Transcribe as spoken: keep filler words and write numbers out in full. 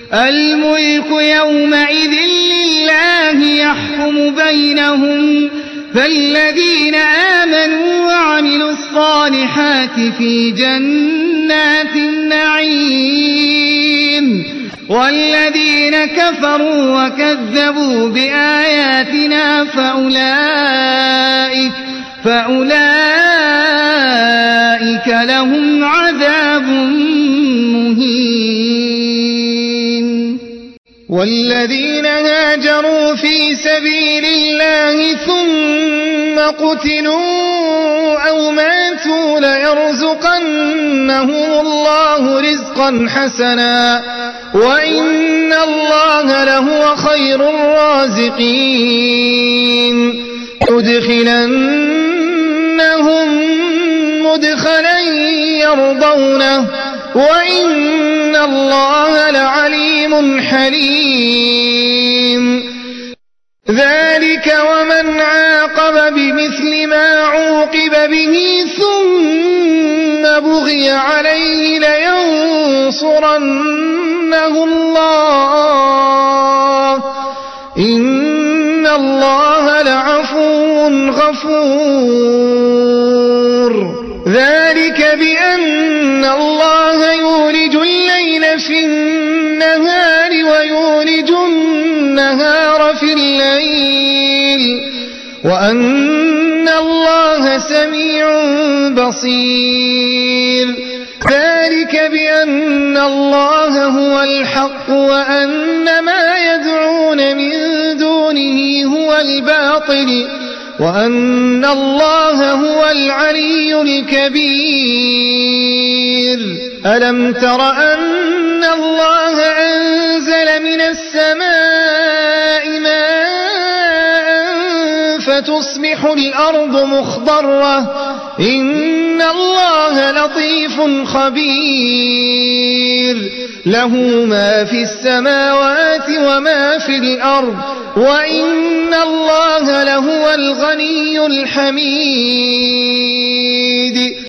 الملك يومئذ لله يحكم بينهم فالذين آمنوا وعملوا الصالحات في جنات النعيم والذين كفروا وكذبوا بآياتنا فأولئك, فأولئك لهم عذاب مهين. والذين هاجروا في سبيل الله ثم قتلوا أو ماتوا ليرزقنهم الله رزقا حسنا وإن الله لهو خير الرازقين. يدخلنهم مدخلا يرضونه وإن الله لعليم حليم. ذلك ومن عاقب بمثل ما عوقب به ثم بغي عليه لينصرنه الله إن الله لعفو غفور. ذلك بأن الله يولج الليل في النهار ويولج النهار في الليل وأن الله سميع بصير. ذلك بأن الله هو الحق وأن ما يدعون من دونه هو الباطل وأن الله هو العلي الكبير. ألم تر أن الله أنزل من السماء ماء فتصبح الأرض مخضرة إن الله لطيف خبير. له ما في السماوات وما في الأرض وإن الله لهو الغني الحميد.